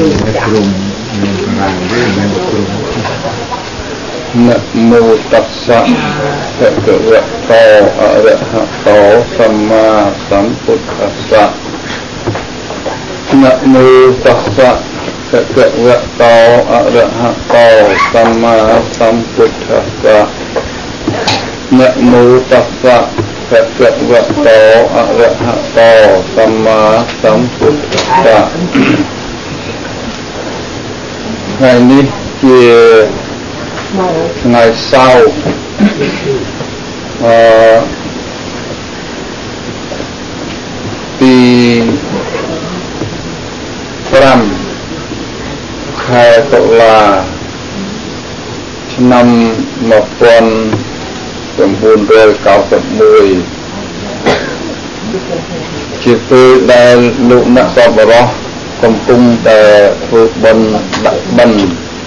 ក្រុមមានរាងវិញមានក្រុមนะโมตัสสะภะคะวะโตอะระหะโตสัมมาสัมพุทธัสสะนะโมตัสสะภะคะวะโตอะระหะโตสัมมาสัมพุทธัสสะนะโมตัสสะภะคะวะโตอะระหะโตสัมมาสัมพุทธัสสะថ្ងៃនេះជាថ្ងៃសៅរ៍ទី5ខែតុលាឆ្នាំ1991ជាពេលដែលលោកអ្នកសប្បុរសកំពុងតែធ្វើបុណ្យដាក់បិណ្ឌ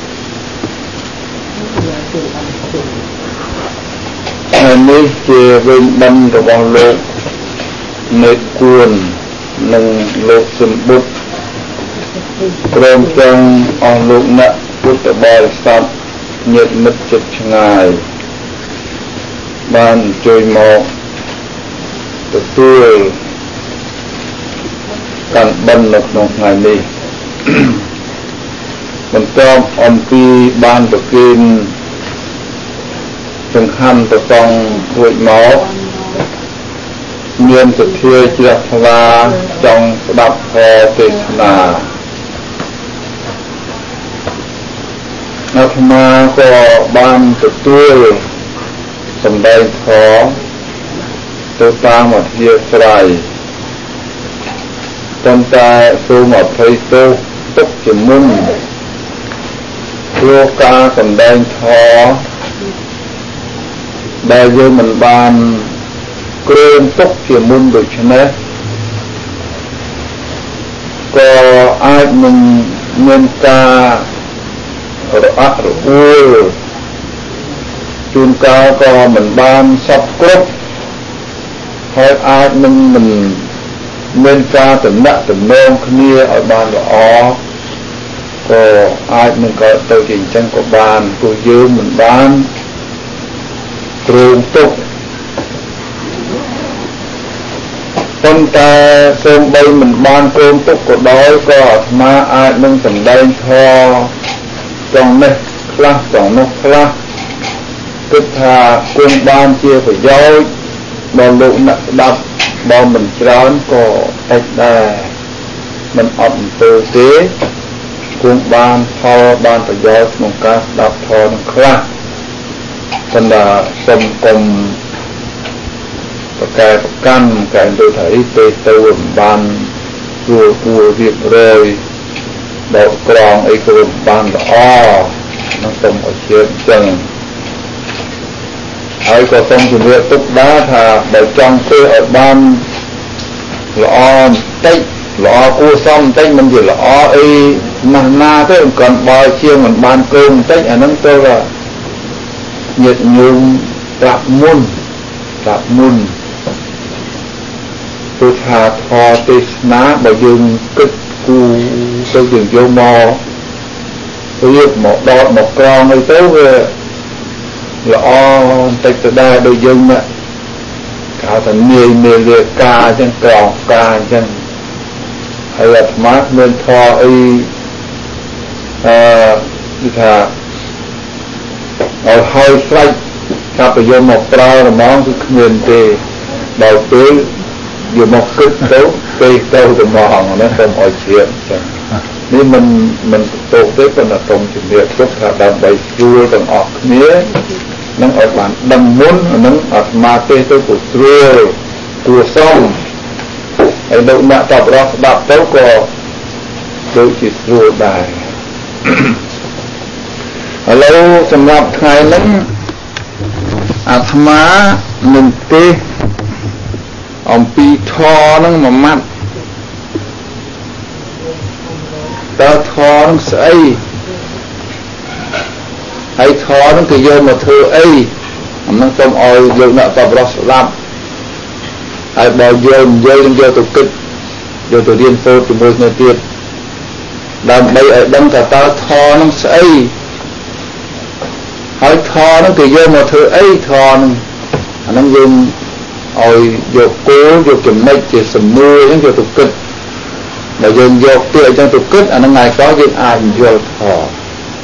ហើយនេះជាវិញបិណ្ឌរបស់លោកនេតគួននិងលោកសម្បុត្រព្រមទាំងអស់លោកអ្នកពុទ្ធបរិស័ទញាតិមិត្តជិតឆ្ងាយបានជួយមកទទួលកាន់បិណ្ឌនៅក្នុងថ្ងៃនេះបន្ទាប់អំពីបានប្រគេនសង្ឃានប្រសងរួចមកមានសទ្ធាជ្រះថ្លាចង់ស្ដាប់ធម៌ទេសនាអាត្មាក៏បានទទួលសម្ដែងធម៌ទៅតាមអធិស្ឋានប៉ុន្តែសូមអភ័យទោសទុកជាមុនព្រោះការសម្ដែងធម៌ដែលយើងមិនបានគ្រាមទុកជាមុនដូច្នេះក៏អាចនឹងមានការរអាក់រអួលជួនកាលក៏មិនបានសពគ្រប់ហើយអាចនឹងមិនមានការតំណាក់តំណងគ្នាឲ្យបានល្អក៏អាចនឹងកើតទៅជាអញ្ចឹងក៏បានព្រោះយើងមិនបានគ្រូទុកប៉ុន្តែសូម្បីមិនបានគ្រូទុកក៏ដោយក៏អាត្មាអាចនឹងសម្ដែងធម៌ចង់នេះខ្លះចង់នោះខ្លះគិតថាគង់បានជាប្រយោជន៍ដល់លោកអ្នកស្ដាប់បើមិនច្រើនក៏តិចដែរមិនអត់អំពើទេគង់បានផលបានប្រយោជន៍ក្នុងការស្ដាប់ធម៌នឹងខ្លះប៉ុន្តែសូមកុំប្រកែប្រកាន់កែដូចថាអីទេទៅមិនបានគួររៀបរយដកក្រងអីក៏មិនបានល្អនឹងសូមឲ្យជឿចឹងហើយក៏សូមជម្រាបទុកដែរថាបើចង់ធ្វើឲ្យបានល្អបន្តិចល្អគួរសមបន្តិចមិនជាល្អអីណាស់ណាទេមិនcầnបើជាងមិនបានគោលបន្តិចអាហ្នឹងទៅញាតិញោមប្រាប់មុនព្រោះថាធម៌ទេសនាបើយើងគិតគូទៅយើងយកមករៀបមកដកមកក្រងអីទៅវាល្អបន្តិចទៅដែរដូចយើងណាគេហៅថានាយមេលាកាអញ្ចឹងក្រងការអញ្ចឹងហើយអាត្មាមានធម៌អីគឺថាឲ្យហើយស្រេចថាប្រយោជន៍មកប្រើរមងគឺគ្មានទេដល់ពេលយកមកគិតទៅពេលទៅរមងហ្នឹងសូមឲ្យជ្រាបចឹងនេះមិនតោកទេប៉ុន្តែសូមជំរាបទុកថាដើម្បីស្រួលទាំងអស់គ្នានឹងឲ្យបានដឹងមុននឹងអាត្មាទេទៅក៏ស្រួលគួរសមហើយលោកអ្នកតបរស់ស្ដាប់ទៅក៏ដូចជាស្រួលដែរឥឡូវសម្រាប់ថ្ងៃនេះអាត្មានឹងទេអំពីធម៌នឹងមួយម៉ាត់តើធម៌នឹងស្អីហើយធម៌នឹងគេយកមកធ្វើអីអានឹងសូមឲ្យលោកអ្នកតបរស់ស្ដាប់ហើយបើយើងនិយាយនឹងយកទៅគិតយកទៅរៀនសូត្រជាមួយគ្នាទៀតដើម្បីឲ្យដឹងថាតើធម៌នឹងស្អីហើយធម៌នឹងគេយកមកធ្វើអីធម៌នឹងអានឹងយើងឲ្យយកគោលយកចំណុចជាសំណួរអញ្ចឹងយកទៅគិតបើយើងយកពាក្យអញ្ចឹងទៅគិតអានឹងថ្ងៃក្រោយយើងអាចយល់ធម៌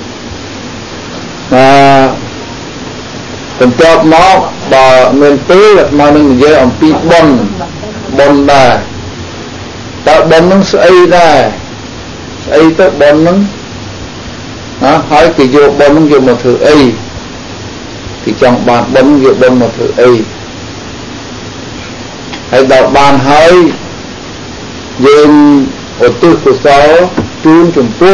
បន្ទាប់មកបើមានពេលមកនឹងនិយាយអំពីបុណ្យដែរតើបុណ្យនឹងស្អីដែរស្អីទៅបុណ្យនឹងហើយគេយកបុណ្យនឹងយកមកធ្វើអីគេចង់បានបុណ្យយកបុណ្យមកធ្វើអីហើយដល់បានហើយយើងឧទ្ទិសកុសលជូនចំពោះ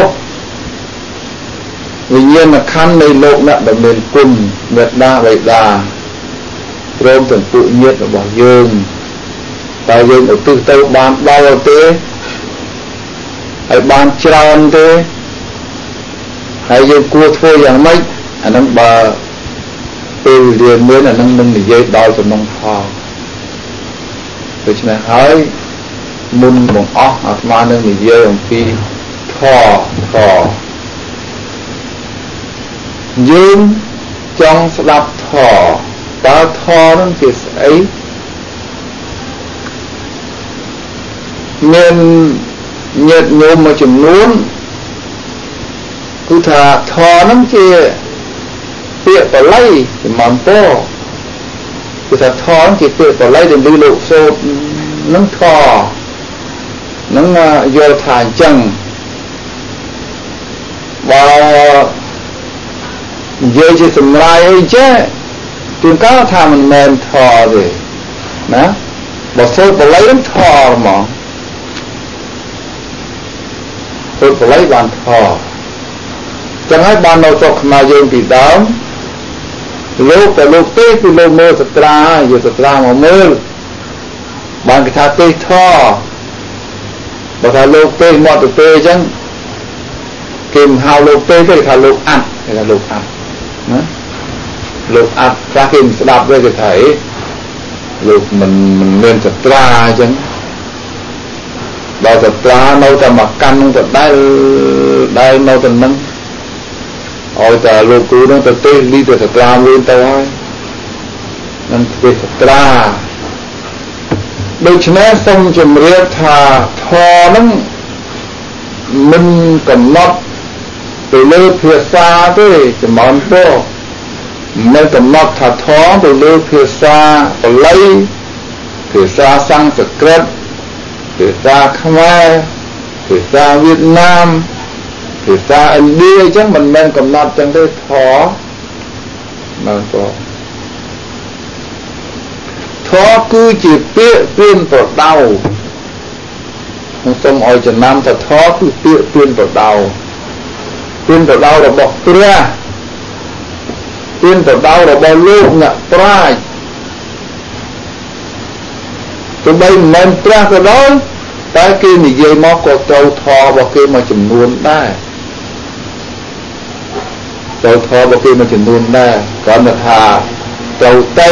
វិញ្ញាណក្ខន្ធនៃលោកអ្នកដែលមានគុណមេត្តាបិតាព្រមទាំងពួកញាតិរបស់យើងតើយើងឧទ្ទិសទៅបានដល់ទេហើយបានច្រើនទេហើយយើងគួរធ្វើយ៉ាងម៉េចអានឹងបើពេលវេលាមានអានឹងនឹងនិយាយដល់ចំណុងផលដូច្នេះហើយមុនបង្អស់អាត្មានឹងនិយាយអំពីធម៌យើងចង់ស្ដាប់ធម៌តើធម៌នឹងជាស្អីមានញាតិញោមមួយចំនួនគឺថាធម៌នឹងជាពាក្យបល័យចំនួនពោគឺថាធម៌ជាពាក្យបល័យដែលលោកសូត្រនឹងធម៌នឹងយល់ថាអញ្ចឹងបើនិយាយជាសម្រាយអីចេះជួនកាលថាមិនមែនធម៌ទេណាបើសូត្របល័យនឹងធម៌ហ្មងសូត្របល័យបានធម៌ចឹងហើយបាននៅស្រុកខ្មែរយើងពីដើមលោកតែលោកទេគឺលោកមើលសត្រាយកសត្រាមកមើលបានគេថាទេធម៌បើថាលោកទេមកទៅទេអញ្ចឹងគេមិនហៅលោកទេទេគេថាលោកអាត់គេថាលោកអាត់ណាលោកអាត់ខ្លះគេមិនស្ដាប់ទេគេថាលោកមិនមានសត្រាអញ្ចឹងដល់សត្រានៅតែមកកាន់នឹងទៅដែលនៅទៅនឹងឲ្យតែលោកគ្រូនឹងទៅទេលីទៅសត្រាមួយទៅហើយនឹងទេសត្រាដូច្នេះសូមជម្រាបថាធម៌នឹងមិនកំណត់ទៅលើភាសាទេចំណន់ពោមិនកំណត់ថាធម៌ទៅលើភាសាបាលីភាសាសំស្ក្រឹតភាសាខ្មែរភាសាវៀតណាមភាសាឥណ្ឌាអញ្ចឹងមិនមែនកំណត់ចឹងទេធម៌មិនព្រោះធម៌គឺជាពាក្យព្រានប្រដៅខ្ញុំសូមឲ្យចំណាំថាធម៌គឺពាក្យព្រានប្រដៅព្រានប្រដៅរបស់ព្រះព្រានប្រដៅរបស់លោកអ្នកប្រាជ្ញទោះបីមិនមែនព្រះក៏ដោយតែគេនិយាយមកក៏ត្រូវធម៌របស់គេមួយចំនួនដែរត្រូវធម៌របស់គេមួយចំនួនដែរគ្រាន់តែថាត្រូវតិច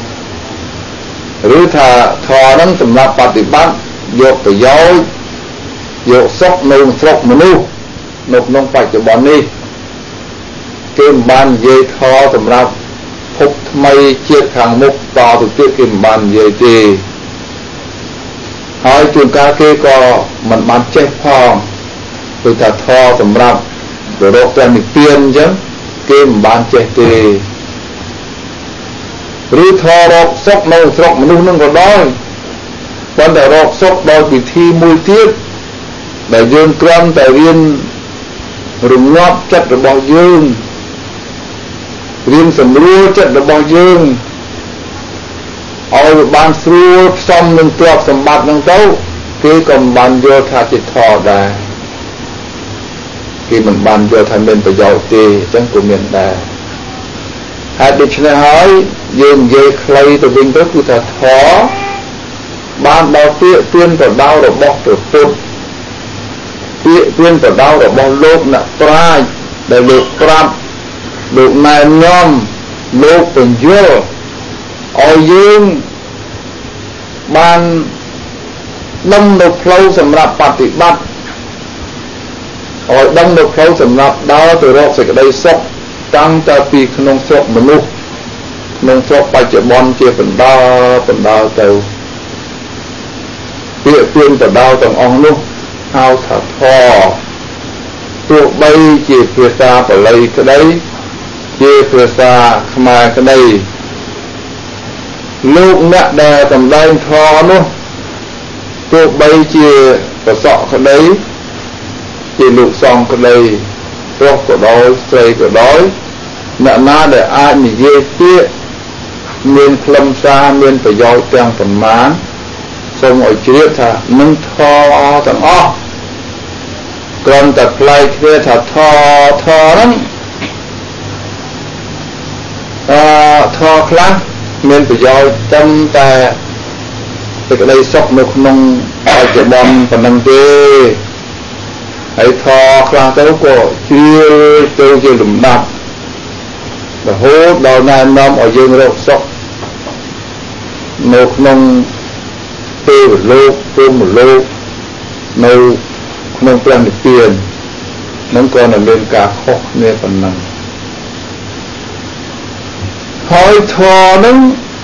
ឬថាធម៌ហ្នឹងសម្រាប់បប្រតិបត្តិយកប្រយោជន៍យកសុខនៅស្រុកមនុស្សនៅក្នុងបច្ចុប្បន្ននេះគេមិនបាននិយាយធម៌សម្រាប់ភពថ្មីជាតិខាងមុខតទៅទៀតគេមិនបាននិយាយទេហើយជួនកាលគេក៏មិនបានចេះផងគឺថាធម៌សម្រាប់រកព្រះនិព្វានអញ្ចឹងគេមិនបានចេះទេឬធម៌រកសុខនៅស្រុកមនុស្សនឹងក៏ដោយប៉ុន្តែរកសុខដោយវិធីមួយទៀតដែលយើងគ្រាន់តែរៀនរងាប់ចិត្តរបស់យើងរៀនសម្រួលចិត្តរបស់យើងឲ្យបានស្រួលផ្សំនឹងទ្រព្យសម្បត្តិនឹងទៅគេក៏មិនបានយល់ថាជាធម៌ដែរគេមិនបានយល់ថាមានប្រយោជន៍ទេអញ្ចឹងក៏មានដែរហើយដូច្នេះហើយយើងនិយាយខ្លីទៅវិញទៅគឺថាធម៌បានដល់ពាក្យព្រានប្រដៅរបស់ព្រះពុទ្ធពាក្យព្រានប្រដៅរបស់លោកអ្នកប្រាជ្ញដែលលោកប្រាប់លោកណែនាំលោកបញ្យល់ឲ្យយើងបានដឹងនៅផ្លូវសម្រាប់បប្រតិបត្តិឲ្យដឹងនៅផ្លូវសម្រាប់ដើរទៅរកសេចក្តីសុខតាំងតែពីក្នុងស្រុកមនុស្សក្នុងស្រុកបច្ចុប្បន្នជាបណ្ដាទៅពាក្យពាក្យបណ្ដាទាំងអស់នោះហៅថាធម៌ទោះបីជាភាសាបាលីក្តីជាភាសាខ្មែរក្តីលោកអ្នកដែលសម្ដែងធម៌នោះទោះបីជាប្រសក់ក្តីជាលោកសង្ឃក្តីប្រុសក៏ដោយស្រីក៏ដោយអ្នកណាដែលអាចនិយាយពាក្យមានខ្លឹមសារមានប្រយោជន៍ទាំងប៉ុន្មានសូមឲ្យជ្រាបថានឹងធម៌ទាំងអស់គ្រាន់តែផ្លែកគ្នាថាធម៌ហ្នឹងធម៌ខ្លះមានប្រយោជន៍ត្រឹមតែសេចក្តីសុខនៅក្នុងបច្ចុប្បន្នប៉ុណ្ណឹងទេហើយធម៌ខ្លះទៅក៏ជ្រាលទៅជាលំដាប់រហូតដល់ណែនាំឲ្យយើងរកសុខនៅក្នុងទេវលោកព្រហ្មលោកនៅក្នុងព្រះនិព្វាននឹងក៏មានការខុសគ្នាប៉ុណ្ណឹងហើយធម៌នឹង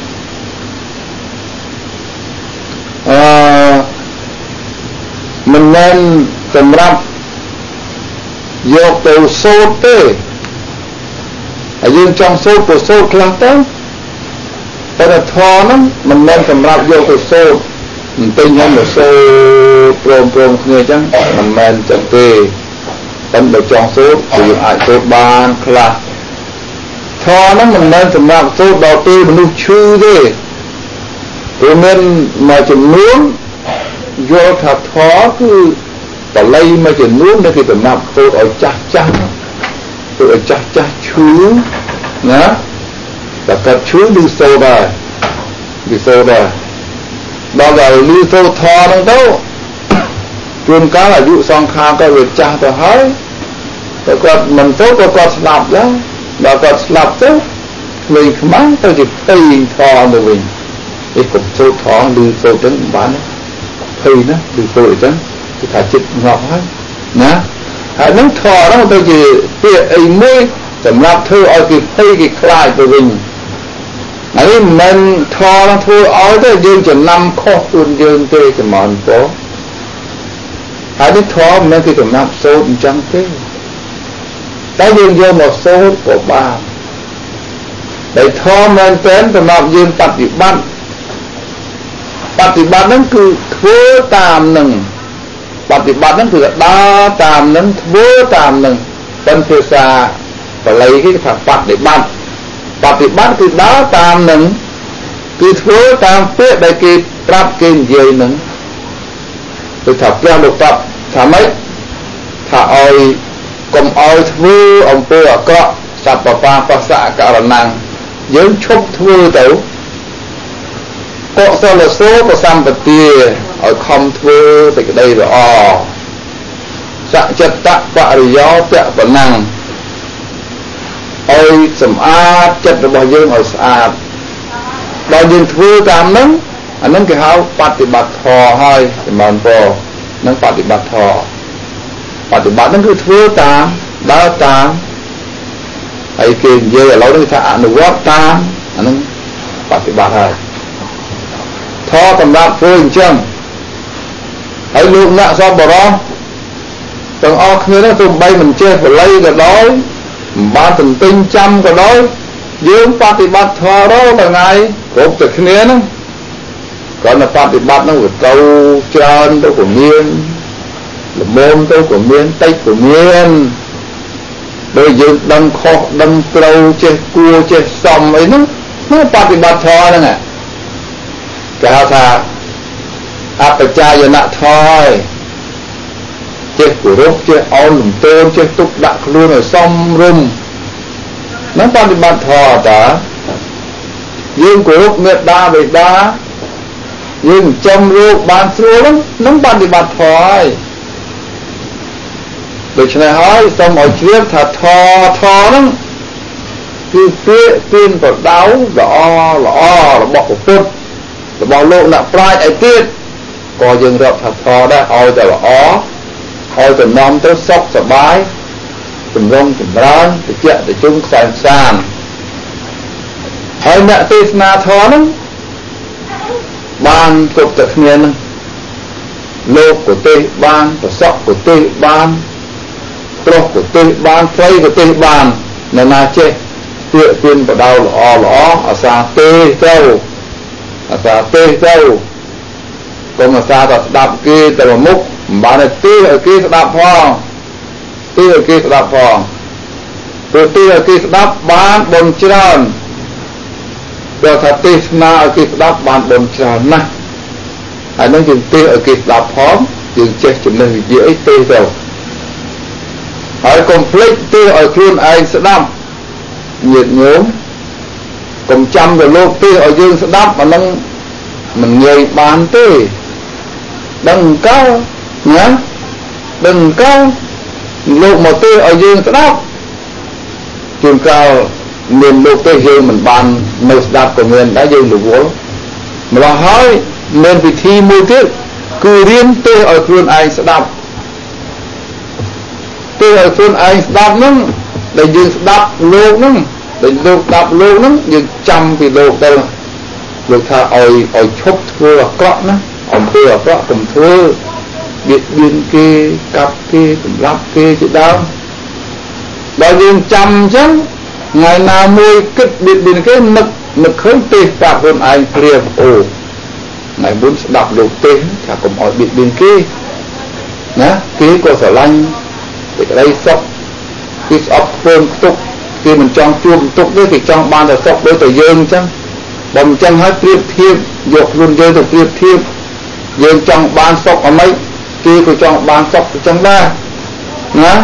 មិនមែនសម្រាប់យកទៅសូត្រទេហើយយើងចង់សូត្រក៏សូត្រខ្លះទៅតែធម៌ហ្នឹងមិនមែនសម្រាប់យកទៅសូត្រមិនពេញហើយទៅសូត្រព្រមគ្នាអញ្ចឹងមិនមែនចឹងទេតែបើចង់សូត្រគឺយើងអាចសូត្របានខ្លះធម៌ហ្នឹងមិនមែនសម្រាប់សូត្រដល់ពេលមនុស្សឈឺទេព្រោះមានមួយចំនួនយល់ថាធម៌គឺបល័យមួយចំនួនដែលគេសម្រាប់សូត្រឲ្យចាស់ទៅឲ្យចាស់ឈឺណាតែគាត់ឈឺឬសូត្រដែរដល់តែលឺសូត្រធម៌ហ្នឹងទៅជួនកាលអាយុសង្ខារក៏វាចាស់ទៅហើយតែគាត់មិនសូត្រក៏គាត់ស្លាប់ដែរដល់គាត់ស្លាប់ទៅក្មេងខ្មាំងទៅជាភ័យធម៌ទៅវិញឯកុំសូត្រធម៌ឬសូត្រហ្នឹងបានភ័យណាឬសូត្រអញ្ចឹងគឺថាចិត្តងាប់ហើយណាហើយនឹងធម៌ហ្នឹងទៅជាពាក្យអីមួយសម្រាប់ធ្វើឲ្យគេភ័យគេខ្លាចទៅវិញហើយមិនមែនធម៌ហ្នឹងធ្វើឲ្យទៅយើងចំណាំខុសខ្លួនយើងទេចំនួនពោហើយនេះធម៌មិនមែនគេចំណាប់សូត្រអញ្ចឹងទេតែយើងយកមកសូត្រក៏បានតែធម៌មែនទែនសម្រាប់យើងបប្រតិបត្តិហ្នឹងគឺធ្វើតាមនឹងបប្រតិបត្តិហ្នឹងគឺដើរតាមនឹងធ្វើតាមនឹងเป็นភាសាបាលីគេថាបប្រតិបត្តិគឺដើរតាមនឹងគឺធ្វើតាមពាក្យដែលគេប្រាប់គេនិយាយនឹងគឺថាព្រះលោកប្រាប់ថាម៉េចថាឲ្យកុំឲ្យធ្វើអំពើអាក្រក់សព្វបាបសៈករណង្យើងឈប់ធ្វើទៅកុសលសូបសម្បទាឲ្យខំធ្វើសេចក្តីល្អសច្ចិតបរិយោពៈបណੰឲ្យសម្អាតចិត្តរបស់យើងឲ្យស្អាតដល់យើងធ្វើតាមហ្នឹងអាហ្នឹងគេហៅបប្រតិបត្តិធម៌ហើយចំនួនពោនឹងបប្រតិបត្តិធម៌បប្រតិបត្តិហ្នឹងគឺធ្វើតាមដើរតាមហើយគេនិយាយឥឡូវនេះថាអនុវត្តតាមអាហ្នឹងបប្រតិបត្តិហើយធម៌សម្រាប់ធ្វើអញ្ចឹងហើយលោកអ្នកសពបរោះទាំងអស់គ្នានោះទោះបីមិនចេះបល័យក៏ដោយមិនបានទន្ទិញចាំក៏ដោយយើងបប្រតិបត្តិធម៌រាល់ថ្ងៃគ្រប់តែគ្នាហ្នឹងគ្រាន់តែបប្រតិបត្តិហ្នឹងវាទៅច្រើនទៅក៏មានល្មមទៅក៏មានតិចក៏មានដោយយើងដឹងខុសដឹងត្រូវចេះគួរចេះសមអីហ្នឹងគឺបប្រតិបត្តិធម៌ហ្នឹងគេហៅថាអបច្ចាយនៈធម៌ចេះគោរពចេះអោនលំទោនចេះទុកដាក់ខ្លួនឲ្យសមរម្យនឹងបប្រតិបត្តិធម៌តាយើងគោរពមេត្តាបិតាយើងចំរូបបានស្រួលនឹងបប្រតិបត្តិធម៌ហើយដូច្នេះហើយសូមឲ្យជ្រាបថាធម៌ហ្នឹងគឺពាក្យទានប្រដៅល្អរបស់ពុទ្ធរបស់លោកអ្នកប្រាជ្ញឯទៀតក៏យើងរាប់ថាធម៌ដែរឲ្យតែល្អឲ្យតំណំទៅសុខសប្បាយចម្រុងចម្រើនតិចតិជុំខ្សែខ្សានហើយអ្នកទេសនាធម៌ហ្នឹងបានគ្រប់តែគ្នាហ្នឹងលោកក៏ទេសបានប្រសក់ក៏ទេសបានប្រុសក៏ទេសបានស្រីក៏ទេសបានអ្នកណាចេះពាក្យពៀនបដៅល្អល្អអាសាទេសទៅអាសាទេសទៅកុំអាសាតែស្ដាប់គេទៅមុខមិនបានទេឲ្យគេស្ដាប់ផងទេឲ្យគេស្ដាប់ផងព្រោះទេឲ្យគេស្ដាប់បានបុណ្យច្រើនដល់ថាទេសនាឲ្យគេស្ដាប់បានបុណ្យច្រើនណាស់ហើយនឹងយើងទេឲ្យគេស្ដាប់ផងយើងចេះចំណេះវិជ្ជាអីទេទៅហើយកុំភ្លេចទេឲ្យខ្លួនឯងស្ដាប់ញាតិញោមកុំចាំទៅលោកទេឲ្យយើងស្ដាប់អានឹងមិនងាយបានទេដឹងកោណាដឹងកោលោកមកទេឲ្យយើងស្ដាប់ជួនកាលមានលោកទេយើងមិនបាននៅស្ដាប់ក៏មានដែរយើងរវល់ម្ល៉េះហើយមានវិធីមួយទៀតគឺរៀនទេឲ្យខ្លួនឯងស្ដាប់ទេឲ្យខ្លួនឯងស្ដាប់ហ្នឹងដែលយើងស្ដាប់លោកហ្នឹងដែលលោកស្ដាប់លោកហ្នឹងយើងចាំពីលោកទៅលោកថាឲ្យឈប់ធ្វើអាក្រក់ណាអំពើអាក្រក់កុំធ្វើបៀតបៀនគេកាប់គេសម្លាប់គេជាដើមដល់យើងចាំអញ្ចឹងថ្ងៃណាមួយគិតបៀតបៀនគេនឹកឃើញទេប្រាប់ខ្លួនឯងព្រាមអូថ្ងៃមុនស្ដាប់លោកទេថាកុំឲ្យបៀតបៀនគេណាគេក៏ស្រឡាញ់សេចក្តីសុខគេស្អប់ធ្វើទុកគេមិនចង់ជួបទុកទេគេចង់បានតែសុខដូចតែយើងអញ្ចឹងបើមិនអញ្ចឹងហើយប្រៀបធៀបយកខ្លួនយើងទៅប្រៀបធៀបយើងចង់បានសុខអ្មេចគេក៏ចង់បានសុខអញ្ចឹងដែរណា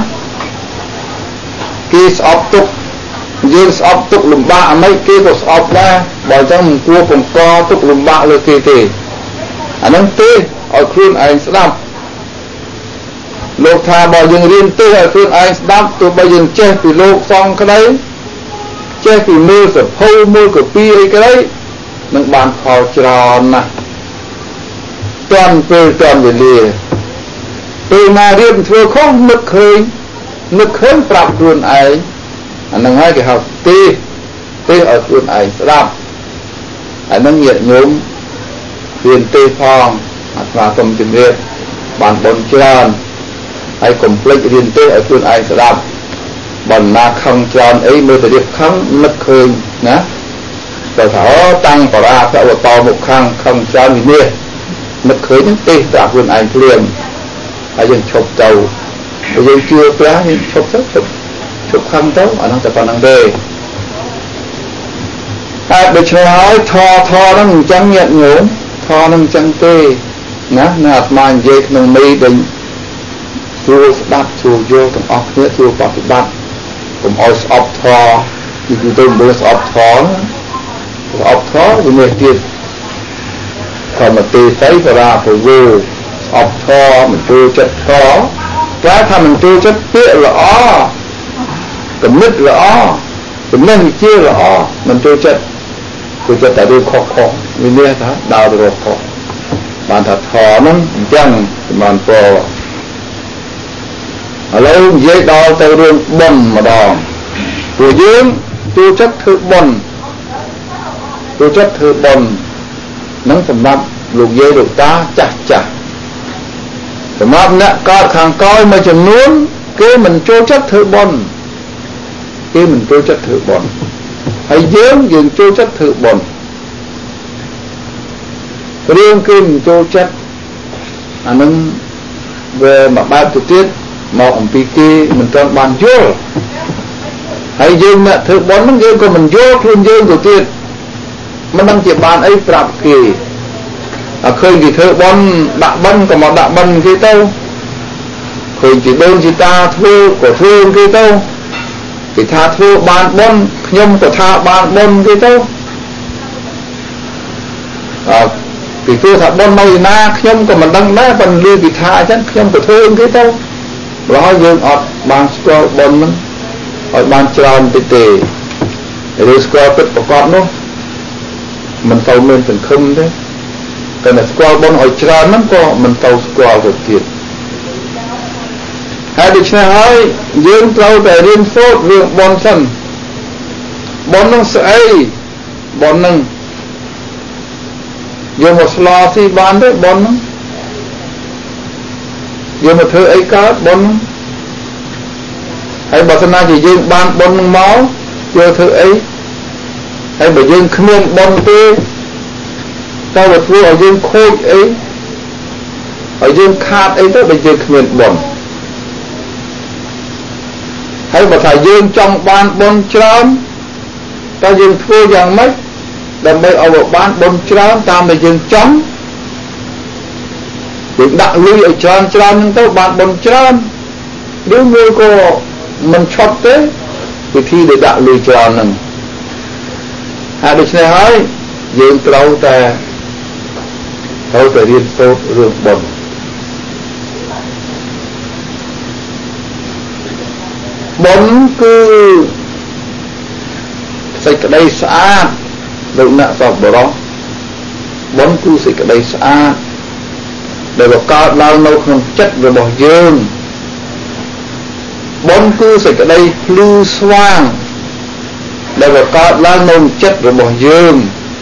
គេស្អប់ទុកយើងស្អប់ទុកលំបាកអ្មេចគេក៏ស្អប់ដែរបើអញ្ចឹងមិនគួរបង្កទុកលំបាកលើគេទេអាហ្នឹងទេឲ្យខ្លួនឯងស្ដាប់លោកថាបើយើងរៀនទេឲ្យខ្លួនឯងស្ដាប់ទោះបីយើងចេះពីលោកសង្ឃក្តីចេះពីមើលសភៅមើលកាពីអីក្តីនឹងបានផលច្រើនណាស់តាន់ពេលតាន់វេលាពេលណារៀនធ្វើខុសនឹកឃើញប្រាប់ខ្លួនឯងអាហ្នឹងហើយគេហៅទេឲ្យខ្លួនឯងស្ដាប់អាហ្នឹងញាតិញោមរៀនទេផងអាត្មាសូមជម្រាបបានបុណ្យច្រើនហើយកុំភ្លេចរៀនទេឲ្យខ្លួនឯងស្ដាប់បើណាខឹងច្រើនអីមើលទៅរៀបខឹងនឹកឃើញណាទៅថាអូតាំងបរាភវតមកខឹងច្រើនវិនិច្ឆ័យនឹកឃើញទេប្រាប់ខ្លួនឯងភ្លាមហើយយើងឈប់ទៅបើយើងជឿព្រះយើងឈប់ទៅឈប់ខឹងទៅអាហ្នឹងតែប៉ុណ្្នឹងទេហើយដូច្នេះហើយធហ្នឹងអញ្ចឹងញាតិញោមធហ្នឹងអញ្ចឹងទេណាអាត្មានិយាយក្នុងន័យដែលស្រួលស្ដាប់ស្រួលយល់ទាំងអស់គ្នាស្រួលបប្រតិបត្តិកុំឲ្យស្អប់ធគឺទៅមើលស្អប់ធវាមានទៀតធម្មទេសីបរាពវោស្អប់ធមិនចូលចិត្តធតែថាមិនចូលចិត្តពាក្យល្អគំនិតល្អចំណេះវិជ្ជាល្អមិនចូលចិត្តតែរឿងខុសវាមានថាដើរទៅរកខុសបានថាធហ្នឹងអញ្ចឹងបានពរឥឡូវនិយាយដល់ទៅរឿងបុណ្យម្ដងព្រោះយើងចូលចិត្តធ្វើបុណ្យនឹងសម្រាប់លោកយាយលោកតាចាស់សម្រាប់អ្នកកើតខាងក្រោយមួយចំនួនគេមិនចូលចិត្តធ្វើបុណ្យហើយយើងចូលចិត្តធ្វើបុណ្យរឿងគេមិនចូលចិត្តអានឹងវាមកបែបទៅទៀតមកអំពីគេមិនទាន់បានយល់ហើយយើងអ្នកធ្វើបុណ្យហ្នឹងយើងក៏មិនយល់ខ្លួនយើងទៅទៀតមិនដឹងជាបានអីប្រាប់គេតែឃើញគេធ្វើបុណ្យដាក់បិណ្ឌក៏មកដាក់បិណ្ឌគេទៅឃើញជាដូនជាតាធ្វើក៏ធ្វើគេទៅគេថាធ្វើបានបុណ្យខ្ញុំក៏ថាបានបុណ្យគេទៅគេធ្វើថាបុណ្យនៅណាខ្ញុំក៏មិនដឹងដែរប៉ុន្តែគេថាអញ្ចឹងខ្ញុំក៏ធ្វើគេទៅព្រោះយើងអត់បានស្គាល់បុណ្យហ្នឹងឲ្យបានច្រើនតិចទេឬស្គាល់ពិតប្រកបនោះមិនទៅមានសង្ឃឹមទេតែស្គាល់បុណ្យឲ្យច្រើនហ្នឹងក៏មិនទៅស្គាល់ទៅទៀតហើយដូច្នេះហើយយើងត្រូវតែរៀនសូត្ររឿងបុណ្យសិនបុណ្យនឹងស្អីបុណ្យនឹងយើងមកស្លោទីបានទេបុណ្យនឹងយើងមកធ្វើអីកើតបុណ្យនឹងហើយបើសិនណាជាយើងបានបុណ្យនឹងមកយើងធ្វើអីហើយបើយើងគ្មានបុណ្យទេតើវាធ្វើឲ្យយើងខូចអីឲ្យយើងខាតអីទៅបើយើងគ្មានបុណ្យហើយបើថាយើងចង់បានបុណ្យច្រើនតើយើងធ្វើយ៉ាងម៉េចដើម្បីឲ្យបានបុណ្យច្រើនតាមដែលយើងចង់យើងដាក់លុយឲ្យច្រើនហ្នឹងទៅបានបុណ្យច្រើនឬមួយក៏មិនឈប់ទេវិធីដែលដាក់លុយច្រើនហ្នឹងហើយដូច្នេះហើយយើងត្រូវតែរៀនសូត្ររឿងបុណ្យបុណ្យគឺសេចក្តីស្អាតលោកអ្នកសពបរោះបុណ្យគឺសេចក្តីស្អាតដែលបង្កើតឡើងនៅក្នុងចិត្តរបស់យើងបុណ្យគឺសេចក្តីភ្លឺស្វាងដែលបង្កើតឡើងនៅចិត្តរបស់យើង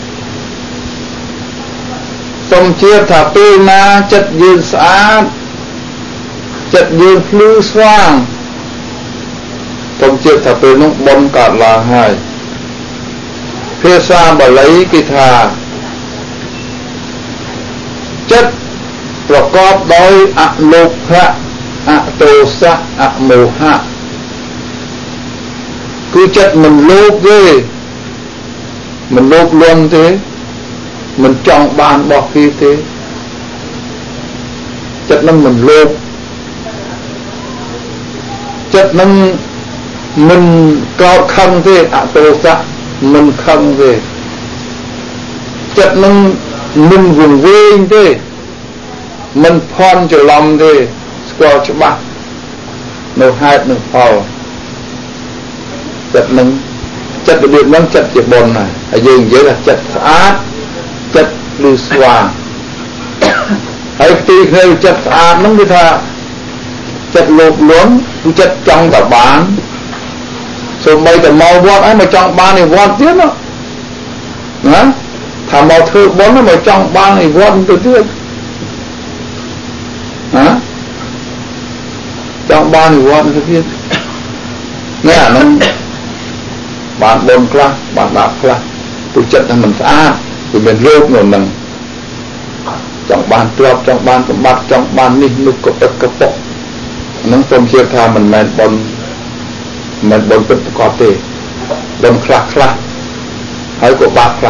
សូមជឿថាពេលណាចិត្តយើងស្អាតចិត្តយើងភ្លឺស្វាងសូមជឿថាពេលនោះបុណ្យកើតឡើងហើយភាសាបាលីគេថាចិត្តប្រកបដោយអលោភៈអទោសៈអមោហៈគឺចិត្តមិនលោភទេមិនលោភលន់ទេមិនចង់បានរបស់គេទេចិត្តនឹងមិនលោភចិត្តនឹងមិនកោតខឹងទេអទោសៈមិនខឹងទេចិត្តនឹងមិនវង្វេងទេមិនភ័ន្តច្រឡំទេស្គាល់ច្បាស់នៅហេតុនិងផលចិត្តនឹងចិត្តរបៀបហ្នឹងចិត្តជាបុណ្យណាហើយយើងនិយាយថាចិត្តស្អាតចិត្តលឺស្វាងហើយទីគ្នាចិត្តស្អាតហ្នឹងគឺថាចិត្តលោភលន់គឺចិត្តចង់តែបានសូម្បីតែមកវត្តហើយមកចង់បានឯវត្តទៀតណាថាមកធ្វើបុណ្យមកចង់បានឯវត្តទៅទៀតណាចង់បានឯវត្តទៅទៀតនេះអាហ្នឹងបានបុណ្យខ្លះបានបាបខ្លះព្រោះចិត្តហ្នឹងមិនស្អាតគឺមានរោគនៅហ្នឹងចង់បានទ្រព្យចង់បានសម្បត្តិចង់បាននេះនោះក៏ទឹកកប៉ុកហ្នឹងសូមជឿថាមិនមែនបុណ្យមិនបុណ្យពិតប្រកបទេបុណ្យខ្លះហើយក៏បាបខ្លះ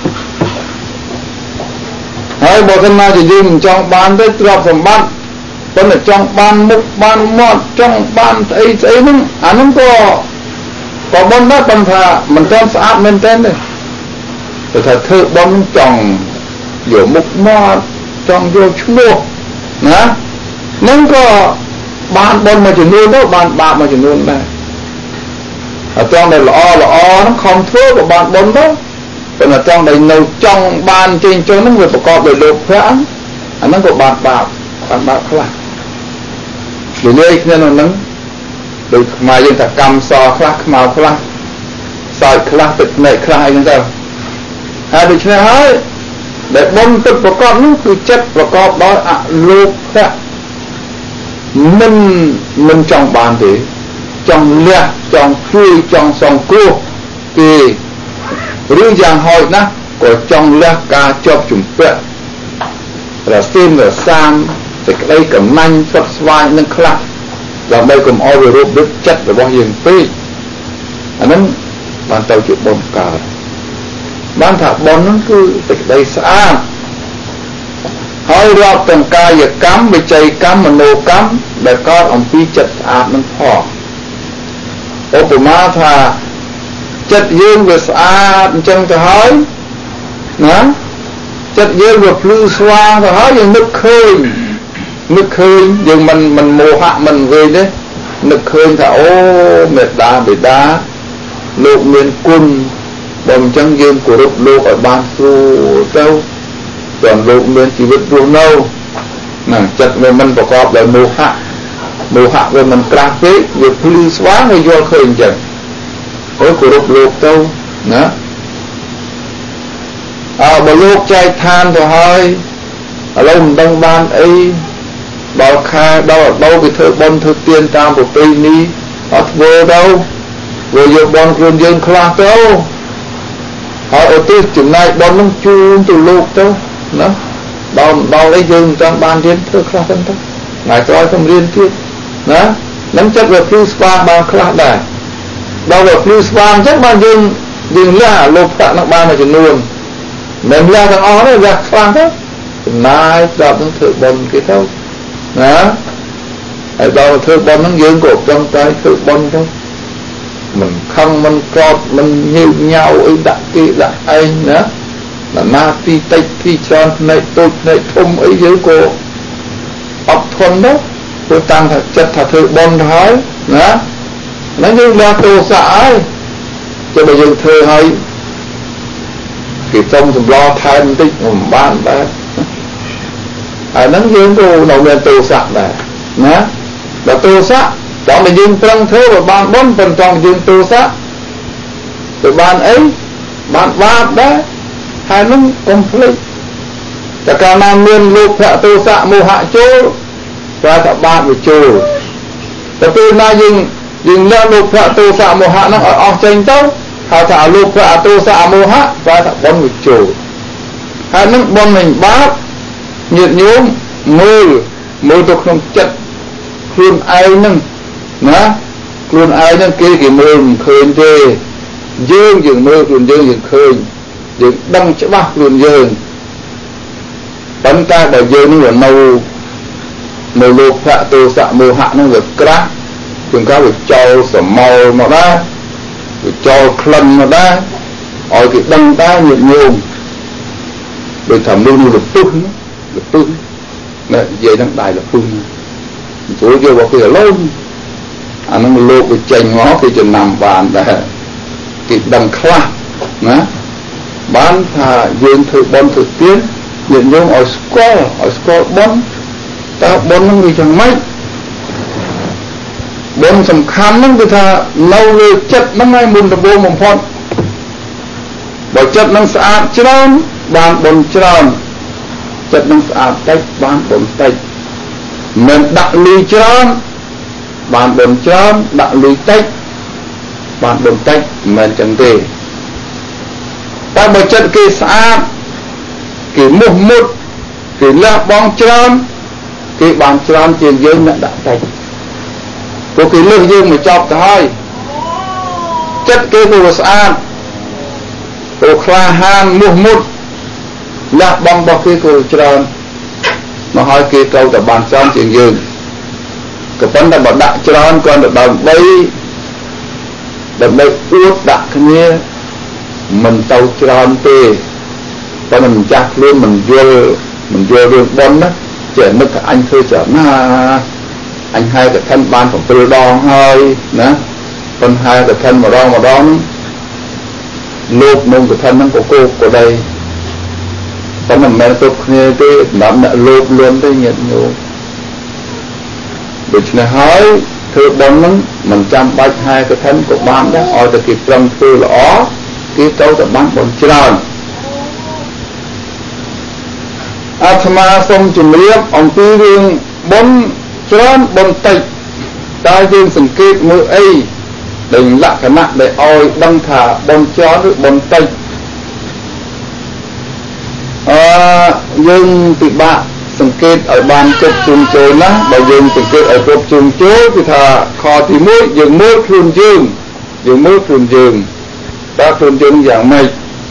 ហើយបើសិនណាជាយើងមិនចង់បានទេទ្រព្យសម្បត្តិប៉ុន្តែចង់បានមុខបានមាត់ចង់បានស្អីហ្នឹងអាហ្នឹងក៏បុណ្យដែរប៉ុន្តែមិនទាន់ស្អាតមែនទេតែថាធ្វើបុណ្យចង់យកមុខមាត់ចង់យកឈ្មោះណាហ្នឹងក៏បានបុណ្យមួយចំនួនទៅបានបាបមួយចំនួនដែរអត់ចង់តែល្អហ្នឹងខំធ្វើក៏បានបុណ្យទៅប៉ុន្តែចង់តែនៅចង់បានចេញចូលហ្នឹងវាប្រកបដោយលោភៈអាហ្នឹងក៏បានបាបខ្លះនិយាយគ្នានៅហ្នឹងដូចខ្មែរយើងថាកម្មសខ្លះខ្មៅខ្លះសើចខ្លះទឹកភ្នែកខ្លះអីហ្នឹងទៅហើយដូច្នេះហើយដែលបុណ្យទឹកប្រកបនោះគឺចិត្តប្រកបដោយអលោភៈមិនចង់បានទេចង់លះចង់ជួយចង់សង្គ្រោះគេឬយ៉ាងហោចណាស់ក៏ចង់លះការជាប់ជំពាក់រសៀនរសាមសេចក្តីកំណាញ់ស្វិតស្វាញនឹងខ្លះដើម្បីកុំឲ្យវារੂបដឹកចិត្តរបស់យើងពេកអាហ្នឹងបានទៅជាបុណ្យកើតបានថាបុណ្យហ្នឹងគឺសេចក្តីស្អាតហើយរាប់ទាំងកាយកម្មវិច័យកម្មមโนកម្មដែលកើតអំពីចិត្តស្អាតនឹងផងឧបមាថាចិត្តយើងវាស្អាតអញ្ចឹងទៅហើយណាចិត្តយើងវាភ្លឺស្វាងទៅហើយយើងនឹកឃើញយើងមិនមោហៈមិនវេទេនឹកឃើញថាអូមេត្តាបិតាលោកមានគុណបើអញ្ចឹងយើងគោរពលោកឲ្យបានស្រួលទៅចាំលោកមានជីវិតរស់នៅណាចិត្តវាមិនប្រកបដោយមោហៈ mô hạ về mình cà phê việc lưu xóa hay vô khơi chẳng ôi của độc lục đâu nữa bà lục chạy than rồi hơi ở lâu mình đang ban ấy bao khai đâu cái thơ bon thơ tiên tam của tây ni vô đâu vô vô bon khuôn dương khla đâu họ ở tư chừng này bon nó chuông từ lục đâu nó bao lấy dương trong ban điên thơ khla thân thôi ngài coi không liên tiếp đó nắm chắc về flu spam bao khla đài đâu về flu spam chắc ban dương là lục tạ nó ban là chừng luôn mình ra thằng ó nó ra khla đó nay đọc nó thử bon cái đâu đó ở đâu thử bon nó dương cột trong tay thử bon thôi mình không mình cọt mình nhiều nhau ấy đặt kia đặt ấy nữa là na phi tây phi tròn này tôi này thum ấy dưới cô ốc thuần đó tôi tăng thật chất thật thử bon thôi đó nó như là tô xã ấy cho bây giờ thơ hay thì trong thì lo thay tích một ban đó nó dương cô nào lên tô xã này đó là tô xã đó là dương trăng thơ và ban 4 phần trong dương tô xã rồi ban ấy ban 3 đó hai nó complete và cả nam nguyên lục hạ tô xã mô hạ chô và cả ban về chô và từ nay dương lên lục hạ tô xã mô hạ nó ở tranh tấu hạ thả lục hạ tô xã mô hạ và cả ban về chô hai nó bọn mình bác nhiệt nhóm mưa tôi không chất khuôn ai nâng ná khuôn ai nâng kia kì mưa khơi chê dương dừng mưa khuôn dương dừng khơi dừng đăng cho bác khuôn dương bánh ta bởi dương nó là nâu lục hạ tô xạ mô hạ nó là krát chúng ta phải cho sở màu nó ra phải cho khăn nó ra ở cái đăng ta nhiệt nhôm rồi thẩm lưu là pưng nè về đăng đài là pưng chỗ kia vào kia là lâu nó lô cái chanh ngó cái chân nằm bàn là cái đằng khla nè bán thà dương thử bon thử tiến nhận giống ở score bon ta bon nó người chẳng mấy bon sầm khăn nó người ta lâu về chất nó ngay mùn tập bô mồm phòn bởi chất nó sạch trơn bàn bon trơn chất nó sạch tách bàn bon tách mình đặt lùi trơn bàn bon trơn đặt lùi tách bàn bon tách mình chẳng thể ta bởi chất kì sạch kì một kì là bóng trơn kì bàn trơn trên dương đã tách có kì lưng dương mà chọc thôi chất kì đồ sạch đồ khla han một là bóng bọc kì đồ trơn mà hỏi kì câu ta bàn trơn trên dương cái vấn đề bảo đặt trơn còn được đầm bay ướt đặt cái như mình tàu tròn tê và mình chặt luôn mình vô đường bón đó trẻ mất anh thôi chở na anh hai cái thân banของtôi đo hơi nè còn hai cái thân mà đo lốp nông cái thân nó của cô của đây còn mình men tôi nghe cái nắm đã lốp luôn đây nhận nhiều để cho hỏi thưa bón nó mình chăm bách hai cái thân của ban đó ở từ kịp trong tôi là ó cái câu tập bán bón tròn Atma xong chùm riêng ông tư riêng bón tròn bón tịch ta dương sừng kết mưa ấy đừng lạ khả nặng để oi đăng thả bón tròn rồi bón tịch dương tị bạ sừng kết ở bàn cột chung chối ná và dương sừng kết ở cột chung chối thì thà kho thì mũi dương mũi khuôn dương ta khuôn dương dạng mây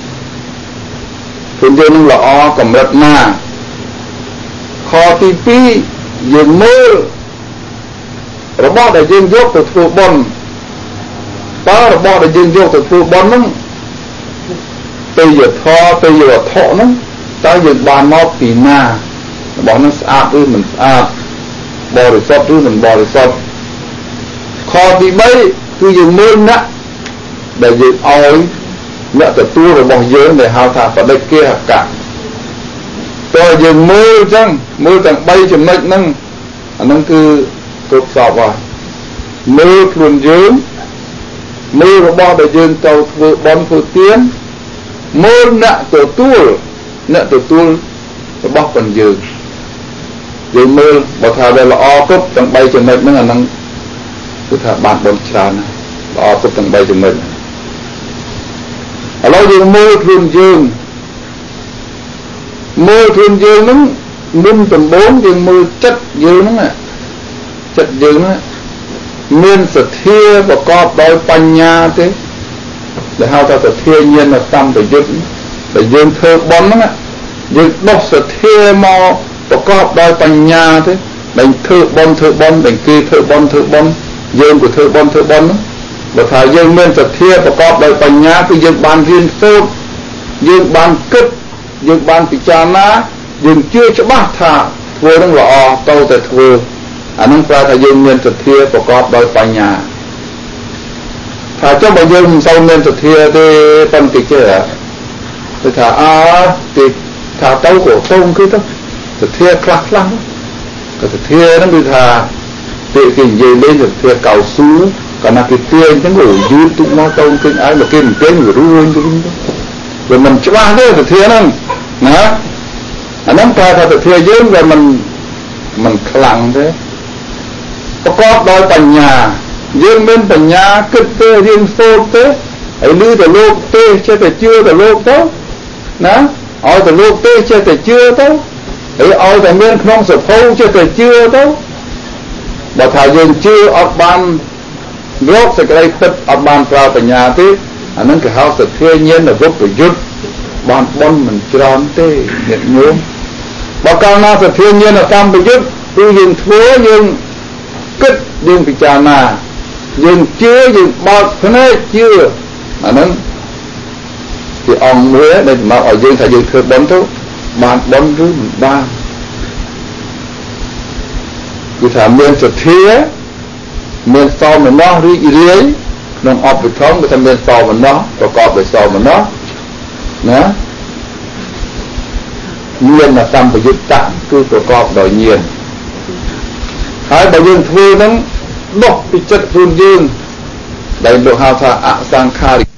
khuôn dương là o cầm rật na kho tí pi dương mơ rồi bỏ để dương dốc từ thu bon ta rồi bỏ để dương dốc từ thu bon nó từ giờ thọ nó ta dương bàn mọc tì na bỏ nó sạch rồi mình sạch bò rồi sọt rồi mình bò rồi sọt kho tí bay cứ dương mơ nạ để dương oi nạ từ tu rồi bỏ dương để hào thả vào đây kia hạt cả rồi dương mơ chăng mơ chẳng bay chừng mệnh nâng cứ គ្រប់សពហើយមើលខ្លួនយើងមើលរបស់ដែលយើងទៅធ្វើបន់ធ្វើទានមើលអ្នកទទួលរបស់ប៉ុនយើងមើលបើថាវាល្អគ្រប់ទាំង3ចំណុចហ្នឹងអាហ្នឹងគឺថាបានបន់ច្រើនល្អគ្រប់ទាំង3ចំណុចឥឡូវយើងមើលខ្លួនយើងហ្នឹងមុនដំបូងយើងមើលចិត្តយើងហ្នឹងមានសទ្ធាប្រកបដោយបញ្ញាទេដែលហៅថាសទ្ធាញាណសម្បយុទ្ធដែលយើងធ្វើបន់ហ្នឹងយើងដោះសទ្ធាមកប្រកបដោយបញ្ញាទេដែលធ្វើបន់ដែលគេធ្វើបន់យើងក៏ធ្វើបន់ហ្នឹងបើថាយើងមានសទ្ធាប្រកបដោយបញ្ញាគឺយើងបានរៀនសូត្រយើងបានគិតយើងបានពិចារណាយើងជឿច្បាស់ថាធ្វើនឹងល្អទៅតែធ្វើអានឹងប្រែថាយើងមានសទ្ធាប្រកបដោយបញ្ញាថាចុះបើយើងមិនសូវមានសទ្ធាទេប៉ុន្តែគេថាគេថាទៅក៏សូមគឺទៅសទ្ធាខ្លះក៏សទ្ធាហ្នឹងគឺថាពេលគេនិយាយលេងសទ្ធាកៅស៊ូកាលណាគេទាញអញ្ចឹងក៏យឺតទុកមកទៅគេឯងមកគេមិនទាញវារួញទៅវាមិនច្បាស់ទេសទ្ធាហ្នឹងណាអាហ្នឹងប្រែថាសទ្ធាយើងវាមិនខ្លាំងទេប្រកបដោយបញ្ញាយើងមានបញ្ញាគិតទៅរៀនសូត្រទៅហើយលឺទៅលោកទេចេះតែជឿទៅលោកទៅណាឲ្យទៅលោកទេចេះតែជឿទៅហើយឲ្យតែមានក្នុងសភៅចេះតែជឿទៅបើថាយើងជឿអត់បានរកសេចក្តីពិតអត់បានប្រើបញ្ញាទេអានឹងគេហៅសទ្ធាញាណវិបយុទ្ធបានបន់មិនច្រើនទេញាតិញោមបើកាលណាសទ្ធាញាណសម្បយុទ្ធគឺយើងធ្វើយើងគិតយើងពិចារណាយើងជឿយើងបើកភ្នែកជឿអាហ្នឹងជាអង្គមួយដែលមកឲ្យយើងថាយើងធ្វើបន់ទៅបានបន់ឬមិនបានគឺថាមានសទ្ធាមានសោមនស្សរីករាយក្នុងអបិធម្មគឺថាមានសោមនស្សប្រកបដោយសោមនស្សណាញាណសម្បយុត្តៈគឺប្រកបដោយញាណហើយបើយើងធ្វើហ្នឹងដុះពីចិត្តខ្លួនយើងដែលលោកហៅថាអសង្ខារិ